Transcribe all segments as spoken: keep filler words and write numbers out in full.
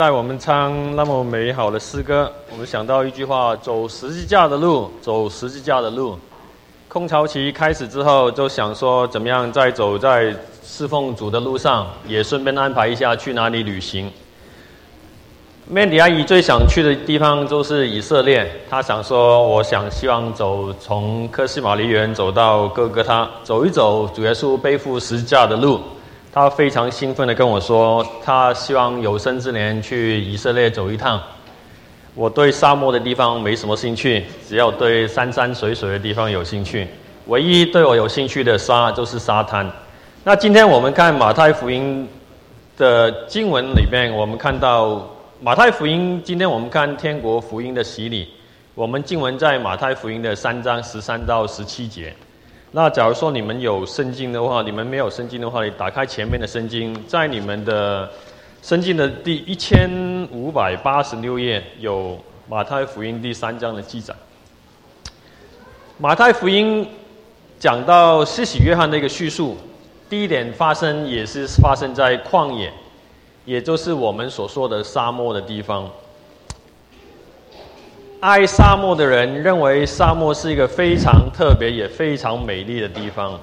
在我们唱那么美好的诗歌，我们想到一句话：走十字架的路，走十字架的路。空巢期开始之后，就想说怎么样在走在侍奉主的路上，也顺便安排一下去哪里旅行。Mandy 阿姨最想去的地方就是以色列，她想说，我想希望走从科西玛梨园走到哥哥他，走一走主耶稣背负十字架的路。他非常兴奋地跟我说，他希望有生之年去以色列走一趟。我对沙漠的地方没什么兴趣，只要对山山水水的地方有兴趣。唯一对我有兴趣的沙就是沙滩。那今天我们看马太福音的经文里面，我们看到马太福音，今天我们看天国福音的洗礼。我们经文在马太福音的三章十三到十七节。那假如说你们有圣经的话，你们没有圣经的话，你打开前面的圣经，在你们的圣经的第一千五百八十六页有马太福音第三章的记载。马太福音讲到施洗约翰的一个叙述，第一点发生也是发生在旷野，也就是我们所说的沙漠的地方。爱沙漠的人认为沙漠是一个非常特别也非常美丽的地方。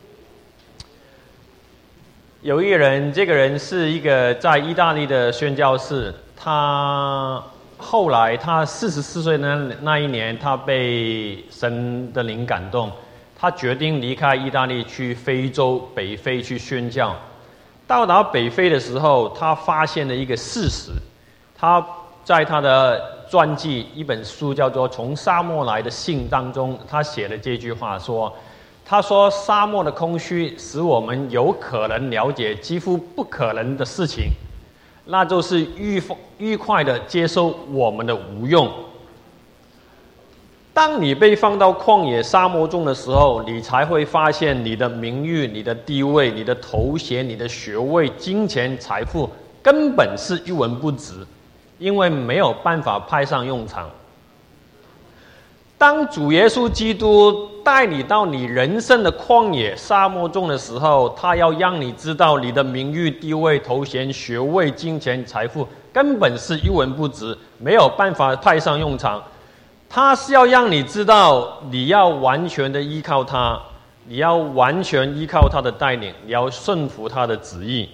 有一个人，这个人是一个在意大利的宣教士，他后来他四十四岁的那一年，他被神的灵感动，他决定离开意大利去非洲北非去宣教。到达北非的时候，他发现了一个事实，他在他的传记一本书叫做《从沙漠来的信》当中，他写了这句话说，他说沙漠的空虚使我们有可能了解几乎不可能的事情，那就是愉愉快的接受我们的无用。当你被放到旷野沙漠中的时候，你才会发现你的名誉、你的地位、你的头衔、你的学位、金钱、财富根本是一文不值，因为没有办法派上用场。当主耶稣基督带你到你人生的旷野沙漠中的时候，他要让你知道你的名誉、地位、头衔、学位、金钱、财富根本是一文不值，没有办法派上用场。他是要让你知道，你要完全的依靠他，你要完全依靠他的带领，你要顺服他的旨意。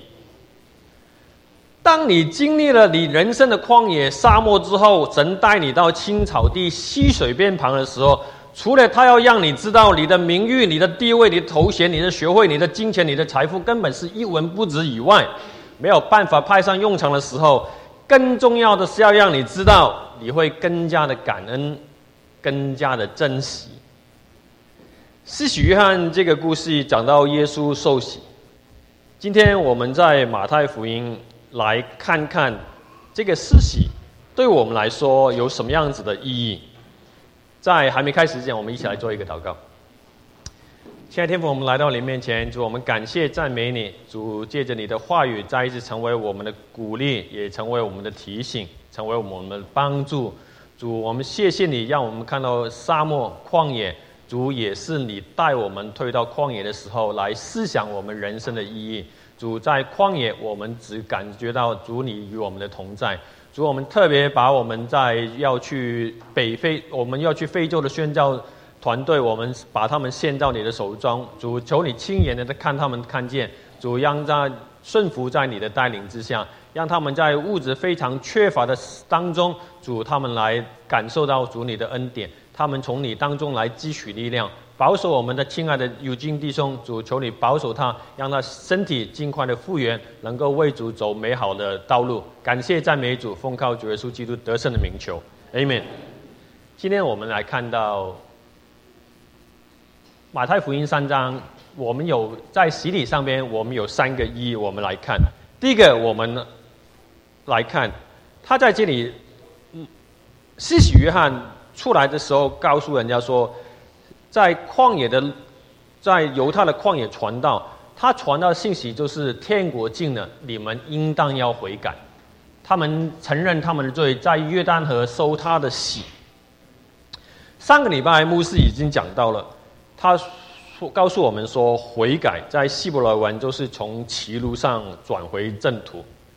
当你经历了你人生的旷野沙漠之后，神带你到青草地溪水边旁的时候，除了他要让你知道你的名誉、你的地位、你的头衔、你的学会、你的金钱、你的财富根本是一文不值以外，没有办法派上用场的时候，更重要的是要让你知道，你会更加的感恩，更加的珍惜。施洗约翰这个故事讲到耶稣受洗，今天我们在马太福音来看看这个施洗对我们来说有什么样子的意义。在还没开始之前，我们一起来做一个祷告。亲爱的天父，我们来到你面前，主，我们感谢赞美你，主，借着你的话语再一次成为我们的鼓励，也成为我们的提醒，成为我们的帮助。主，我们谢谢你让我们看到沙漠旷野，主，也是你带我们退到旷野的时候来思想我们人生的意义。主，在旷野我们只感觉到主你与我们的同在。主，我们特别把我们在要去北非，我们要去非洲的宣教团队，我们把他们献到你的手中。主，求你亲眼的看他们看见，主，让在顺服在你的带领之下，让他们在物质非常缺乏的当中，主，他们来感受到主你的恩典，他们从你当中来汲取力量。保守我们的亲爱的友金弟兄，主，求你保守他，让他身体尽快的复原，能够为主走美好的道路。感谢赞美主，奉靠主耶稣基督得胜的名求 Amen。 今天我们来看到马太福音三章，我们有在洗礼上边我们有三个意义，我们来看。第一个，我们来看他在这里施洗约翰出来的时候告诉人家说，在旷野的，在犹太的旷野传道，他传道的信息就是天国近了，你们应当要悔改。他们承认他们的罪，在约旦河受他的洗。上个礼拜牧师已经讲到了，他告诉我们说，悔改在希伯来文就是从歧路上转回正途。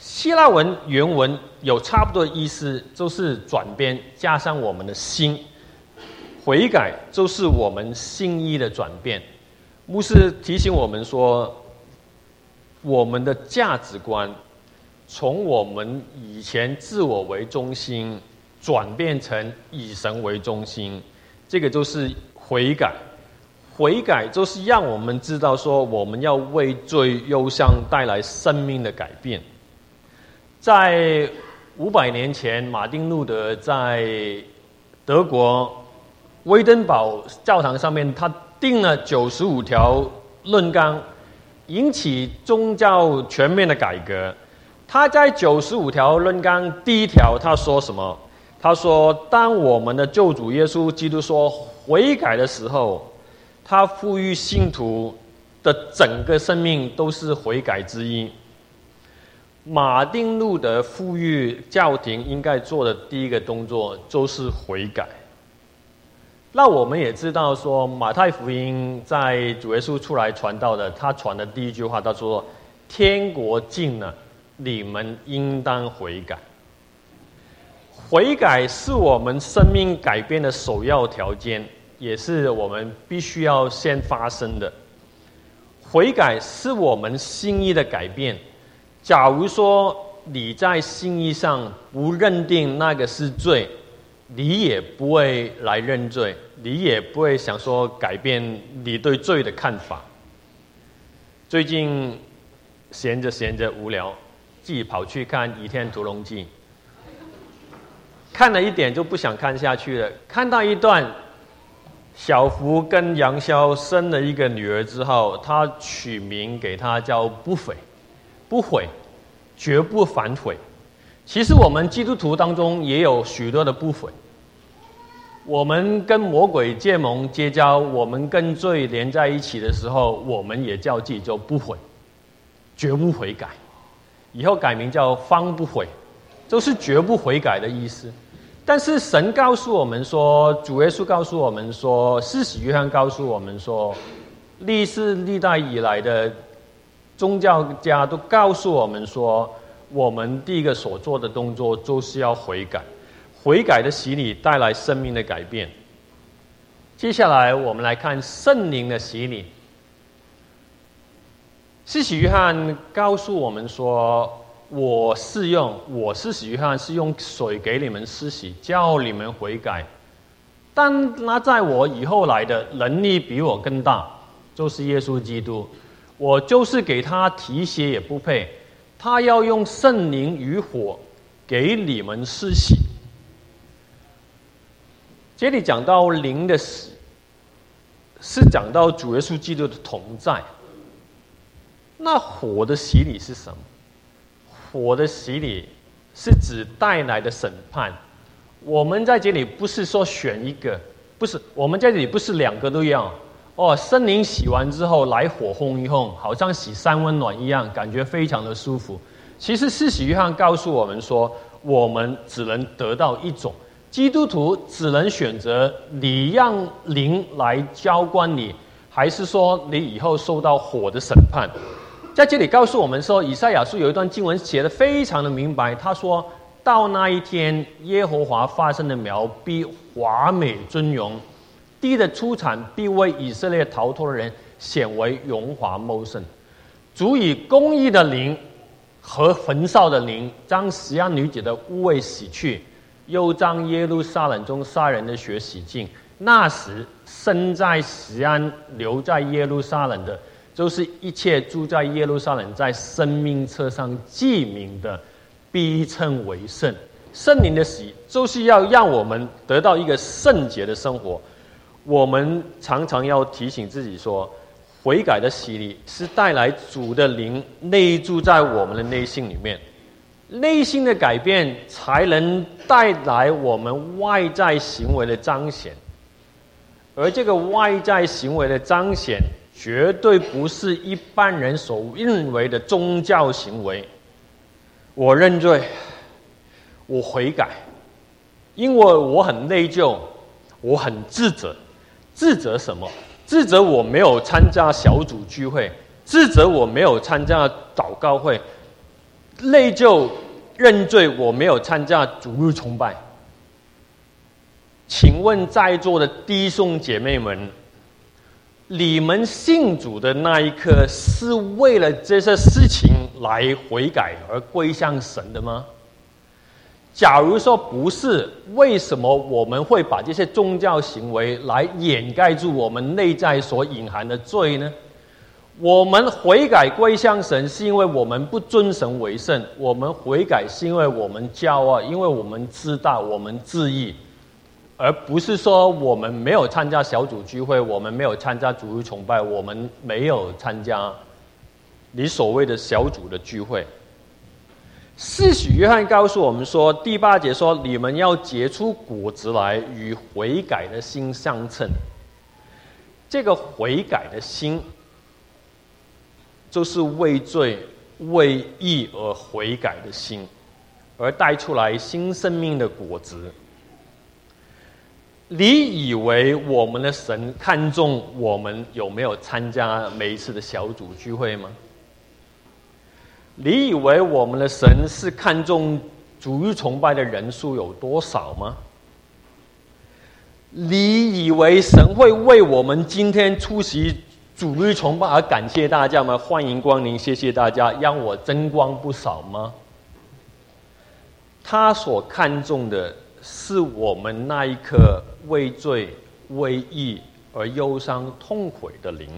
希腊文原文有差不多的意思，就是转变加上我们的心，悔改就是我们心意的转变。牧师提醒我们说，我们的价值观从我们以前自我为中心转变成以神为中心，这个就是悔改。悔改就是让我们知道说，我们要为罪忧伤带来生命的改变。在五百年前，马丁路德在德国威登堡教堂上面，他定了九十五条论纲，引起宗教全面的改革。他在九十五条论纲第一条，他说什么？他说，当我们的救主耶稣基督说悔改的时候，他赋予信徒的整个生命都是悔改之一。马丁路德赋予教廷应该做的第一个动作就是悔改。那我们也知道说，马太福音在主耶稣出来传道的，他传的第一句话，他说：“天国近了，你们应当悔改。”悔改是我们生命改变的首要条件，也是我们必须要先发生的。悔改是我们心意的改变。假如说你在心意上不认定那个是罪，你也不会来认罪，你也不会想说改变你对罪的看法。最近闲着闲着无聊，自己跑去看《倚天屠龙记》，看了一点就不想看下去了。看到一段，小福跟杨逍生了一个女儿之后，他取名给她叫不悔。不悔，绝不反悔。其实我们基督徒当中也有许多的不悔。我们跟魔鬼结盟结交，我们跟罪连在一起的时候，我们也叫自己做不悔，绝不悔改。以后改名叫方不悔，就是绝不悔改的意思。但是神告诉我们说，主耶稣告诉我们说，施洗约翰告诉我们说，历世历代以来的宗教家都告诉我们说，我们第一个所做的动作就是要悔改，悔改的洗礼带来生命的改变。接下来我们来看圣灵的洗礼。施洗约翰告诉我们说，我是用我施洗约翰是用水给你们施洗，叫你们悔改，但那在我以后来的能力比我更大，就是耶稣基督，我就是给他提鞋也不配，他要用圣灵与火给你们施洗。这里讲到灵的洗，是讲到主耶稣基督的同在。那火的洗礼是什么？火的洗礼是指带来的审判。我们在这里不是说选一个，不是，我们在这里不是两个都要。哦，圣灵洗完之后来火烘一烘，好像洗三温暖一样，感觉非常的舒服。其实施洗约翰告诉我们说，我们只能得到一种，基督徒只能选择你让灵来浇灌你，还是说你以后受到火的审判。在这里告诉我们说，以赛亚书有一段经文写得非常的明白，他说到那一天，耶和华发生的苗必华美尊荣，地的出产必为以色列逃脱的人显为荣华茂盛。主以公义的灵和焚烧的灵，将锡安女子的污秽洗去，又将耶路撒冷中杀人的血洗净。那时生在锡安留在耶路撒冷的，就是一切住在耶路撒冷在生命册上记名的，必称为圣。圣灵的洗就是要让我们得到一个圣洁的生活。我们常常要提醒自己说，悔改的洗礼是带来主的灵内住在我们的内心里面，内心的改变才能带来我们外在行为的彰显。而这个外在行为的彰显绝对不是一般人所认为的宗教行为。我认罪，我悔改，因为我很内疚，我很自责。自责什么？自责我没有参加小组聚会，自责我没有参加祷告会。 内疚认罪，我没有参加主日崇拜。请问在座的弟兄姐妹们，你们信主的那一刻是为了这些事情来悔改而归向神的吗？假如说不是，为什么我们会把这些宗教行为来掩盖住我们内在所隐含的罪呢？我们悔改归向神，是因为我们不尊神为圣；我们悔改是因为我们骄傲，因为我们知道我们自义，而不是说我们没有参加小组聚会，我们没有参加主日崇拜，我们没有参加你所谓的小组的聚会。施洗约翰告诉我们说，第八节说，你们要结出果子来，与悔改的心相称。这个悔改的心，就是为罪为义而悔改的心，而带出来新生命的果子。你以为我们的神看重我们有没有参加每一次的小组聚会吗？你以为我们的神是看重主日崇拜的人数有多少吗？你以为神会为我们今天出席主日崇拜而感谢大家吗？欢迎光临，谢谢大家，让我增光不少吗？他所看重的是我们那一颗为罪为义而忧伤痛悔的灵。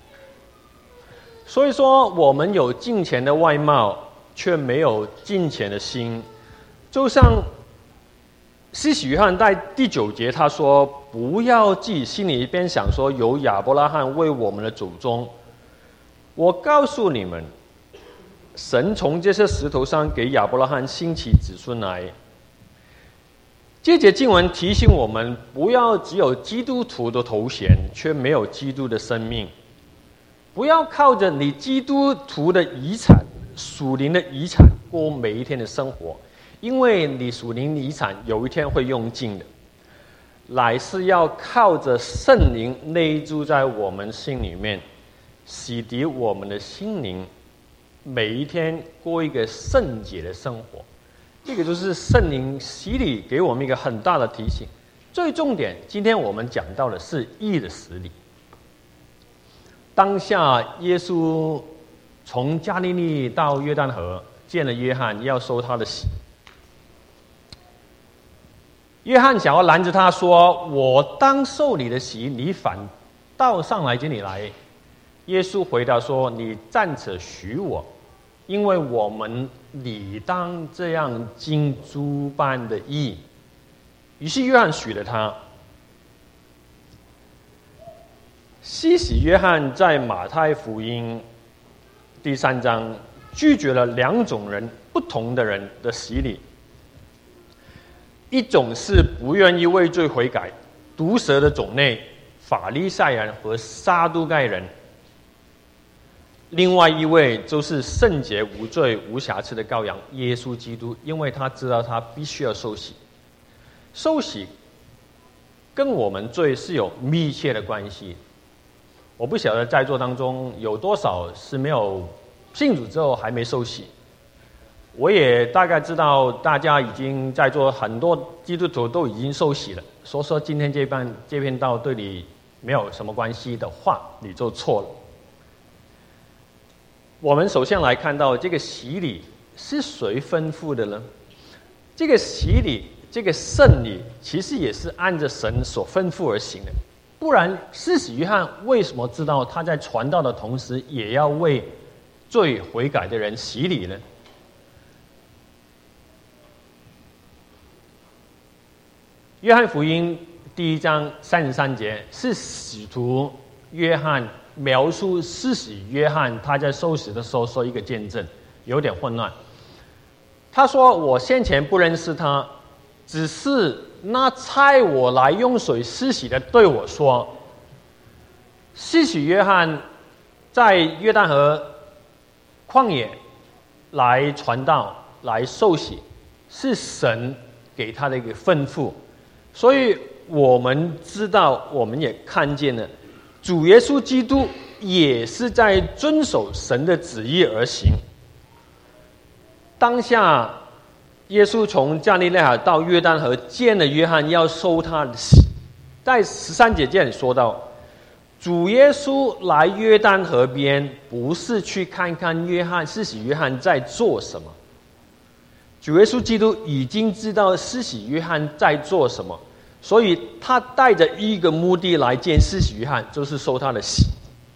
所以说，我们有敬虔的外貌，却没有敬虔的心。就像施洗约翰在第九节他说，不要自己心里一边想说，有亚伯拉罕为我们的祖宗。我告诉你们，神从这些石头上给亚伯拉罕兴起子孙来。这节经文提醒我们，不要只有基督徒的头衔，却没有基督的生命。不要靠着你基督徒的遗产、属灵的遗产过每一天的生活，因为你属灵遗产有一天会用尽的。乃是要靠着圣灵内住在我们心里面，洗涤我们的心灵，每一天过一个圣洁的生活。这个就是圣灵洗礼给我们一个很大的提醒。最重点，今天我们讲到的是义的实理。当下耶稣从加利利到约旦河见了约翰，要受他的洗。约翰想要拦着他说，我当受你的洗，你反倒上来这里来。耶稣回答说，你暂且许我，因为我们理当这样尽诸般的义。于是约翰许了他。施洗约翰在马太福音第三章拒绝了两种人不同的人的洗礼，一种是不愿意为罪悔改、毒蛇的种类法利赛人和撒都该人，另外一位就是圣洁无罪无瑕疵的羔羊耶稣基督，因为他知道他必须要受洗。受洗跟我们罪是有密切的关系。我不晓得在座当中有多少是没有信主之后还没受洗。我也大概知道大家已经在座很多基督徒都已经受洗了，所以说今天这篇这篇道对你没有什么关系的话，你就错了。我们首先来看到这个洗礼是谁吩咐的呢？这个洗礼，这个圣礼，其实也是按着神所吩咐而行的。不然，施洗约翰为什么知道他在传道的同时，也要为罪悔改的人洗礼呢？约翰福音第一章三十三节是使徒约翰描述施洗约翰他在受洗的时候说一个见证，有点混乱。他说：“我先前不认识他，只是那差我来用水施洗的对我说，施洗约翰在约旦河旷野来传道来受洗，是神给他的一个吩咐。所以我们知道，我们也看见了，主耶稣基督也是在遵守神的旨意而行。 当下耶稣从加利利海到约旦河见了约翰，要受他的洗。在十三节这里说到，主耶稣来约旦河边，不是去看看约翰施洗约翰在做什么。主耶稣基督已经知道施洗约翰在做什么，所以他带着一个目的来见施洗约翰，就是受他的洗。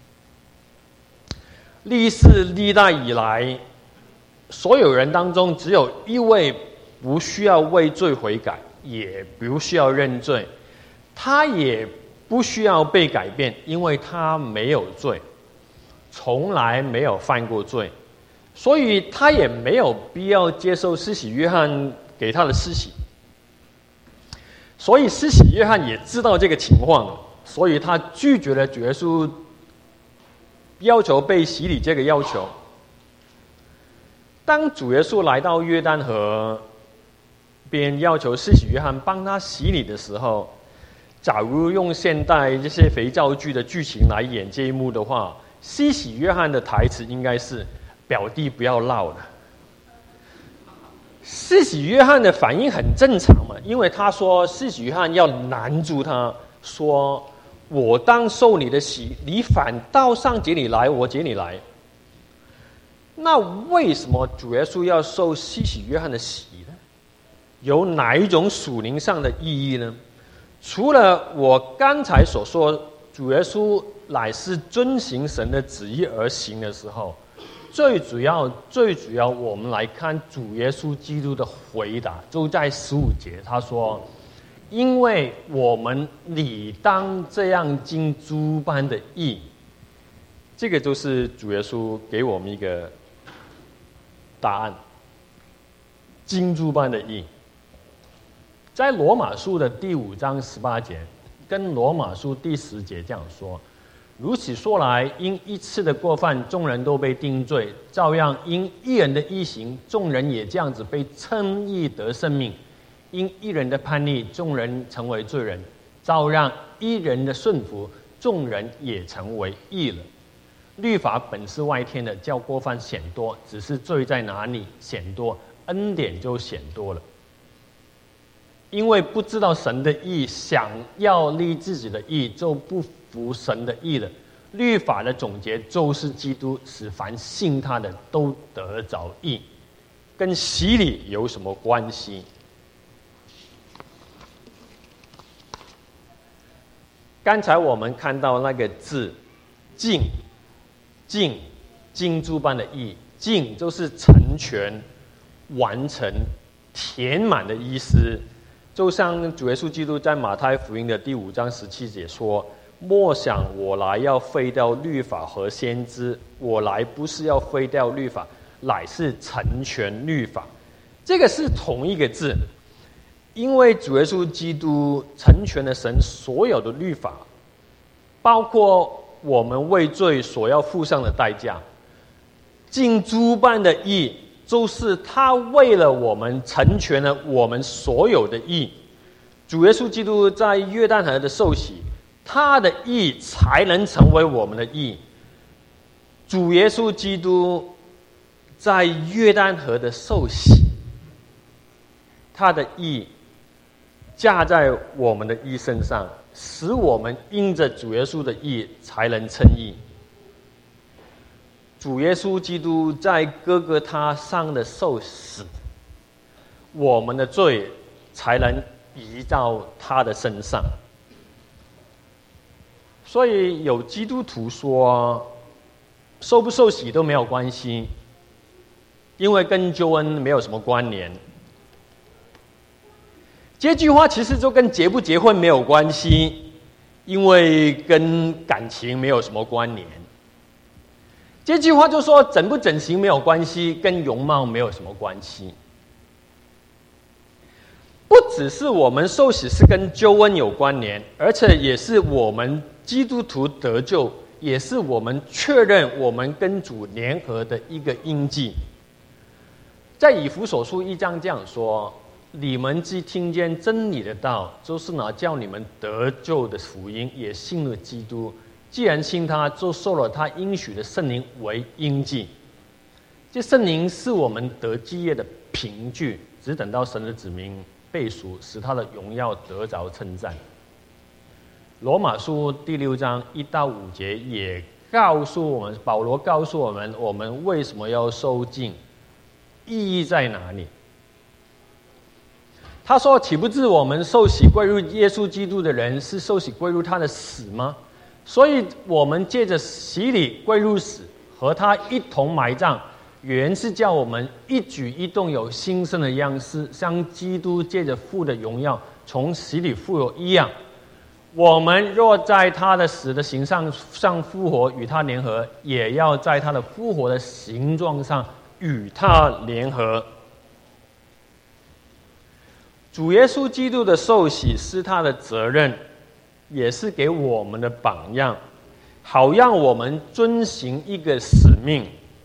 历世历代以来，所有人当中只有一位不需要为罪悔改，也不需要认罪，他也不需要被改变，因为他没有罪，从来没有犯过罪，所以他也没有必要接受施洗约翰给他的施洗。所以施洗约翰也知道这个情况，所以他拒绝了主耶稣要求被洗礼这个要求。当主耶稣来到约旦河边要求施洗约翰帮他洗礼的时候，假如用现代这些肥皂剧的剧情来演这一幕的话，施洗约翰的台词应该是表弟不要闹了。施洗约翰的反应很正常嘛，因为他说施洗约翰要拦住他，说我当受你的洗，你反倒上节你来，我节你来。那为什么主耶稣要受施洗约翰的洗呢？有哪一种属灵上的意义呢？除了我刚才所说，主耶稣乃是遵行神的旨意而行的时候，最主要、最主要，我们来看主耶稣基督的回答，就在十五节，他说：“因为我们理当这样经诸般的义。”这个就是主耶稣给我们一个答案，经诸般的义。在罗马书的第五章十八节，跟罗马书第十节这样说：如此说来，因一次的过犯，众人都被定罪；照样因一人的义行，众人也这样子被称义得生命；因一人的叛逆，众人成为罪人；照样一人的顺服，众人也成为义了。律法本是外天的，叫过犯显多；只是罪在哪里显多，恩典就显多了。因为不知道神的义，想要立自己的义，就不服神的义了。律法的总结就是基督使凡信他的都得着义，跟洗礼有什么关系？刚才我们看到那个字尽，尽经诸般的义，尽就是成全、完成、填满的意思。就像主耶稣基督在马太福音的第五章十七节说：“莫想我来要废掉律法和先知，我来不是要废掉律法，乃是成全律法。”这个是同一个字，因为主耶稣基督成全了神所有的律法，包括我们为罪所要付上的代价。尽诸般的义，就是他为了我们成全了我们所有的义。主耶稣基督在约旦河的受洗，他的义才能成为我们的义。主耶稣基督在约旦河的受洗，他的义加在我们的义身上，使我们因着主耶稣的义才能称义。主耶稣基督在哥哥他上的受死，我们的罪才能移到他的身上。所以有基督徒说，受不受洗都没有关系，因为跟救恩没有什么关联。这句话其实就跟结不结婚没有关系，因为跟感情没有什么关联。这句话就说整不整形没有关系，跟容貌没有什么关系。不只是我们受洗是跟救恩有关联，而且也是我们基督徒得救，也是我们确认我们跟主联合的一个印记。在以弗所书一章这样说：你们既听见真理的道，就是那叫你们得救的福音，也信了基督。既然信他，就受了他应许的圣灵为印记。 这圣灵是我们得基业的凭据，只等到神的子民被赎，使他的荣耀得着称赞。罗马书第六章一到五节也告诉我们，保罗告诉我们，我们为什么要受浸，意义在哪里？他说：“岂不知我们受洗归入耶稣基督的人，是受洗归入他的死吗？所以我们借着洗礼归入死，和他一同埋葬，原是叫我们一举一动有新生的样式，像基督借着父的荣耀从死里复活一样。我们若在他的死的形上上复活，与他联合，也要在他的复活的形状上与他联合。”主耶稣基督的受洗是他的责任，也是给我们的榜样，好让我们遵行一个使命。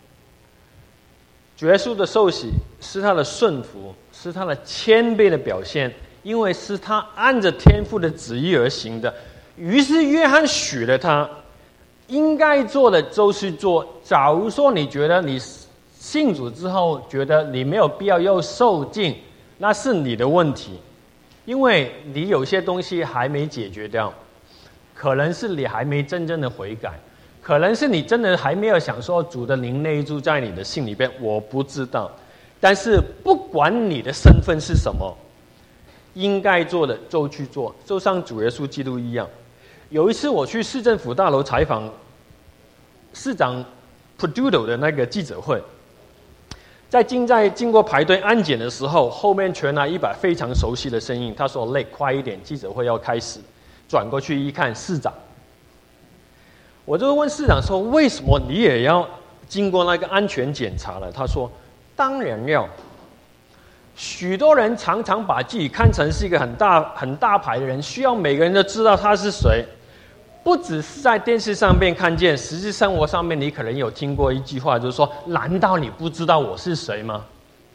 主耶稣的受洗是他的顺服，是他的谦卑的表现，因为是他按着天父的旨意而行的。于是约翰许了他，应该做的就是做。假如说你觉得你信主之后觉得你没有必要要受浸，那是你的问题，因为你有些东西还没解决掉，可能是你还没真正的悔改，可能是你真的还没有享受主的灵内住在你的心里边，我不知道。但是不管你的身份是什么，应该做的就去做，就像主耶稣基督一样。有一次我去市政府大楼采访市长 Peduto 的那个记者会，在经在经过排队安检的时候，后面传来一把非常熟悉的声音，他说：“累，快一点，记者会要开始。”转过去一看，市长。我就问市长说：“为什么你也要经过那个安全检查了？”他说：“当然要。许多人常常把自己看成是一个很大很大牌的人，需要每个人都知道他是谁。不只是在电视上面看见，实际生活上面你可能有听过一句话，就是说：难道你不知道我是谁吗？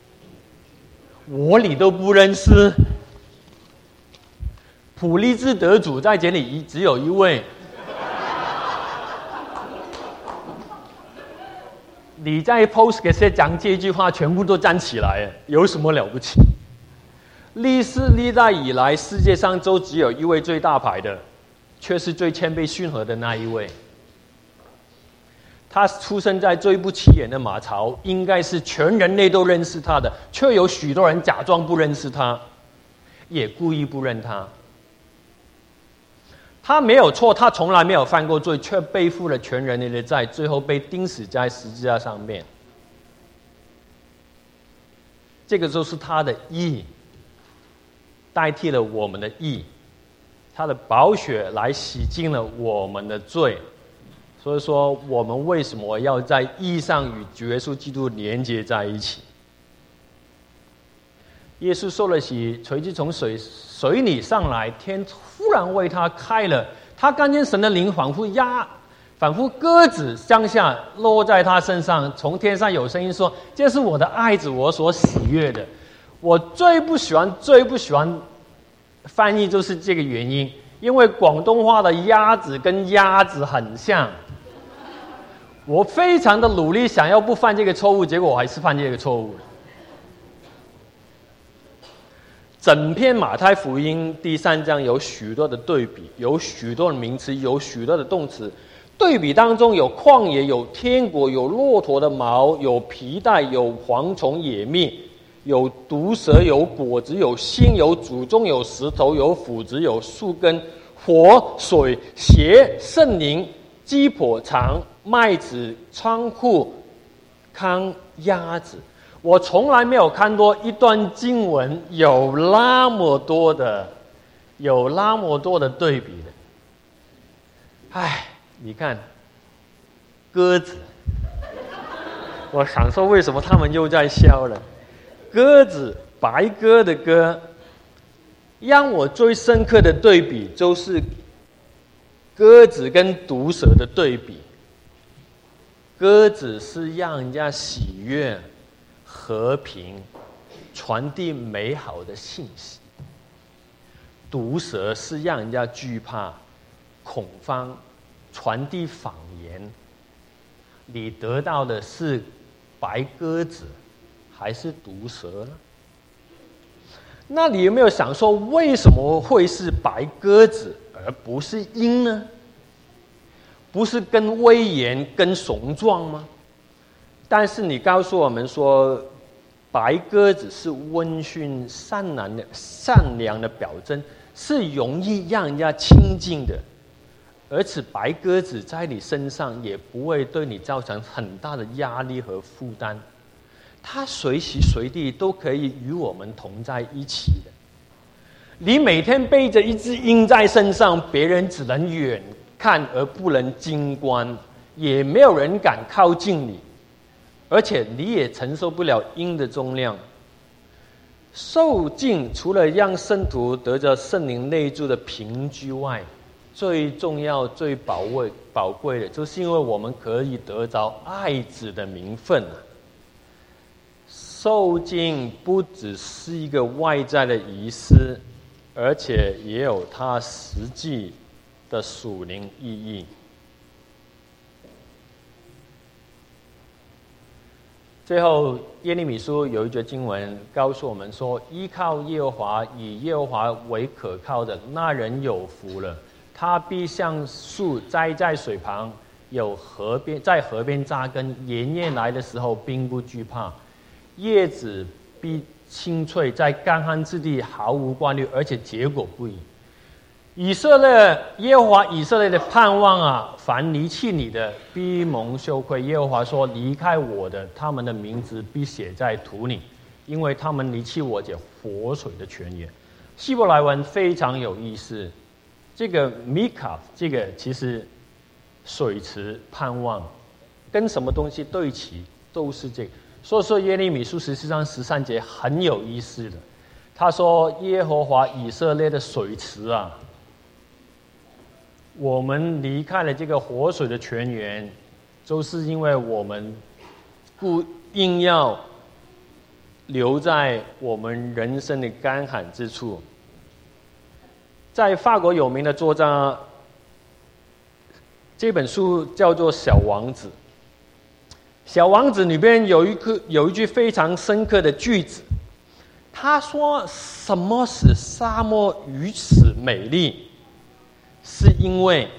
我你都不认识？普利兹得主在这里只有一位。你在 post 给谁讲这句话，全部都站起来，有什么了不起？历史历代以来，世界上都只有一位最大牌的，却是最谦卑逊和的那一位。他出生在最不起眼的马槽，应该是全人类都认识他的，却有许多人假装不认识他，也故意不认他。他没有错，他从来没有犯过罪，却背负了全人类的债，最后被钉死在十字架上面。这个就是他的义，代替了我们的义，他的宝血来洗净了我们的罪。所以说，我们为什么要在义上与主耶稣基督连接在一起？耶稣受了洗，随即从水水里上来，天突然为他开了，他看见神的灵仿佛压，仿佛鸽子降下，落在他身上。从天上有声音说：“这是我的爱子，我所喜悦的。”我最不喜欢、最不喜欢翻译就是这个原因，因为广东话的鸭子跟鸭子很像。我非常的努力想要不犯这个错误，结果我还是犯这个错误了。整篇马太福音第三章有许多的对比，有许多的名词，有许多的动词。对比当中有旷野，有天国，有骆驼的毛，有皮带，有蝗虫野蜜，有毒蛇，有果子，有星，有祖宗，有石头，有斧子，有树根，火、水、邪、圣灵、鸡婆、肠、麦子、仓库、糠、鸭子。我从来没有看过一段经文有那么多的，有那么多的对比的。唉，你看，鸽子，我想说为什么他们又在笑了？鸽子，白鸽的鸽，让我最深刻的对比就是鸽子跟毒蛇的对比。鸽子是让人家喜悦、和平，传递美好的信息；毒蛇是让人家惧怕、恐慌，传递谎言。你得到的是白鸽子还是毒蛇呢？那你有没有想说，为什么会是白鸽子而不是鹰呢？不是更威严、更雄壮吗？但是你告诉我们说，白鸽子是温驯、善良的、善良的表征，是容易让人家亲近的。而且白鸽子在你身上也不会对你造成很大的压力和负担，它随时随地都可以与我们同在一起的。你每天背着一只鹰在身上，别人只能远看而不能近观，也没有人敢靠近你，而且你也承受不了鹰的重量。受浸除了让圣徒得着圣灵内住的凭据外，最重要、最宝贵、宝贵的，就是因为我们可以得着爱子的名分啊。受浸不只是一个外在的仪式，而且也有它实际的属灵意义。最后，耶利米书有一节经文告诉我们说：依靠耶和华，以耶和华为可靠的那人有福了。他必像树栽在水旁，有河边在河边扎根，炎夜来的时候并不惧怕，叶子必青翠，在干旱之地毫无挂虑，而且结果不已。以色列，耶和华以色列的盼望啊，凡离弃你的必蒙羞愧。耶和华说：离开我的，他们的名字必写在土里，因为他们离弃我这活水的泉源。希伯来文非常有意思，这个 mikaf 这个其实水池盼望跟什么东西对齐，都是这个。所以说耶利米书十四章十三节很有意思的，他说：耶和华以色列的水池啊，我们离开了这个活水的泉源，就是因为我们故硬要留在我们人生的干旱之处。在法国有名的作家，这本书叫做《小王子》。《小王子》里边有一个有一句非常深刻的句子，他说：什么使沙漠如此美丽？是因为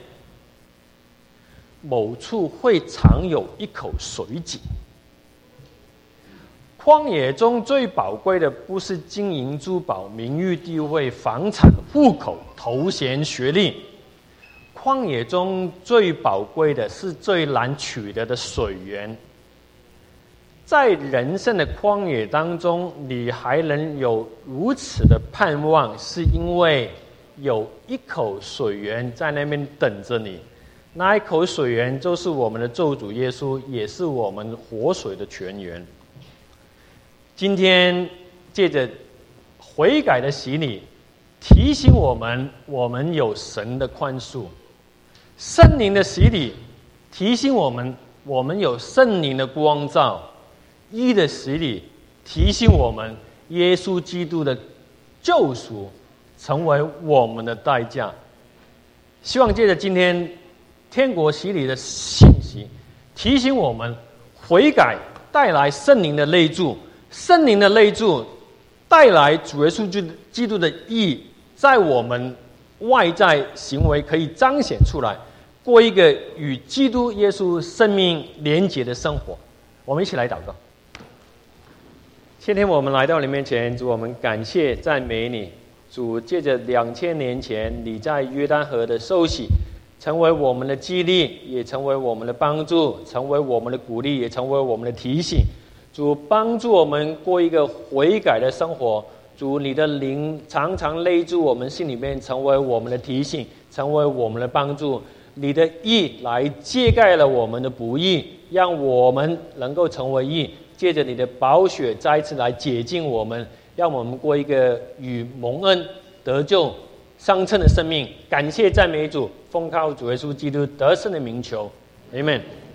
某处会常有一口水井。旷野中最宝贵的不是金银珠宝、名誉地位、房产、户口、头衔、学历，旷野中最宝贵的是最难取得的水源。在人生的旷野当中，你还能有如此的盼望，是因为有一口水源在那边等着你，那一口水源就是我们的救主耶稣，也是我们活水的泉源。今天借着悔改的洗礼，提醒我们，我们有神的宽恕；圣灵的洗礼提醒我们，我们有圣灵的光照；义的洗礼提醒我们，耶稣基督的救赎成为我们的代价。希望借着今天天国洗礼的信息，提醒我们悔改带来圣灵的内住，圣灵的内住带来主耶稣基督的义，在我们外在行为可以彰显出来，过一个与基督耶稣生命连结的生活。我们一起来祷告。今天我们来到你面前，主，我们感谢赞美你。主，借着两千年前你在约旦河的受洗，成为我们的激励，也成为我们的帮助，成为我们的鼓励，也成为我们的提醒。主，帮助我们过一个悔改的生活。主，你的灵常常内住我们心里面，成为我们的提醒，成为我们的帮助。你的义来遮盖了我们的不义，让我们能够成为义。借着你的宝血再次来洁净我们，让我们过一个与蒙恩得救相称的生命。感谢赞美主，奉靠主耶稣基督得胜的名求， Amen。